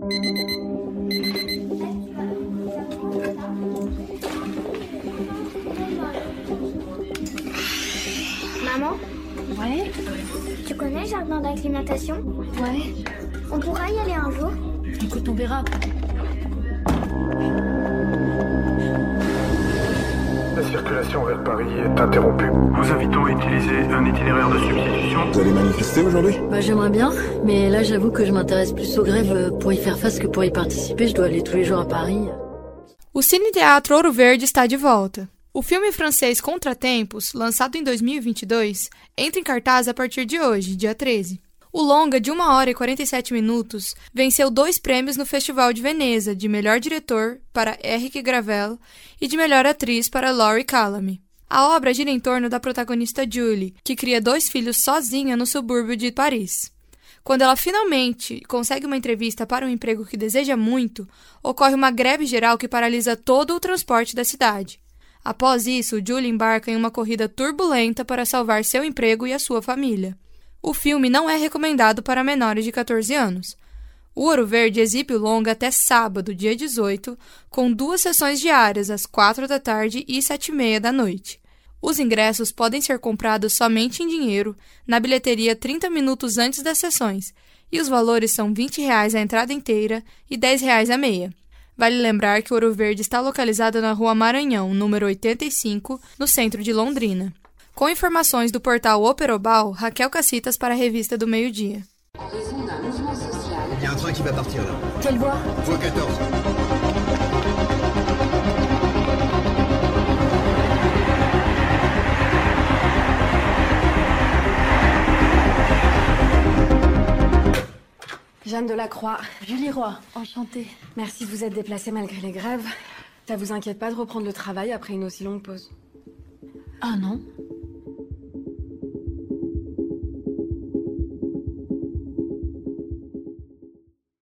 Maman? Ouais? Tu connais le jardin d'acclimatation? Ouais. On pourra y aller un jour? Écoute, on verra. La circulation vers Paris est interrompue. Nous invitons à utiliser un itinéraire de substitution. Vous allez manifester aujourd'hui? Bah j'aimerais bien, mais là j'avoue que je m'intéresse plus aux grèves pour y faire face que pour y participer. Je dois aller tous les jours à Paris. O Cine Teatro Ouro Verde está de volta. O filme francês Contratempos, lançado em 2022, entra em cartaz a partir de hoje, dia 13. O longa, de 1 hora e 47 minutos, venceu 2 prêmios no Festival de Veneza, de melhor diretor para Eric Gravel e de melhor atriz para Laurie Calamy. A obra gira em torno da protagonista Julie, que cria 2 filhos sozinha no subúrbio de Paris. Quando ela finalmente consegue uma entrevista para um emprego que deseja muito, ocorre uma greve geral que paralisa todo o transporte da cidade. Após isso, Julie embarca em uma corrida turbulenta para salvar seu emprego e a sua família. O filme não é recomendado para menores de 14 anos. O Ouro Verde exibe o longa até sábado, dia 18, com 2 sessões diárias, às 4 da tarde e 7h30 da noite. Os ingressos podem ser comprados somente em dinheiro, na bilheteria 30 minutos antes das sessões, e os valores são R$ 20 a entrada inteira e R$ 10 a meia. Vale lembrar que o Ouro Verde está localizado na Rua Maranhão, número 85, no centro de Londrina. Com informações do portal Operobal, Raquel Cassitas para a Revista do Meio-Dia. Il y a un train qui va partir là. Quelle voie? Voie 14. Jeanne Delacroix. Julie Roy, enchantée. Merci de vous être déplacée malgré les grèves. Ça vous inquiète pas de reprendre le travail après une aussi longue pause? Ah non?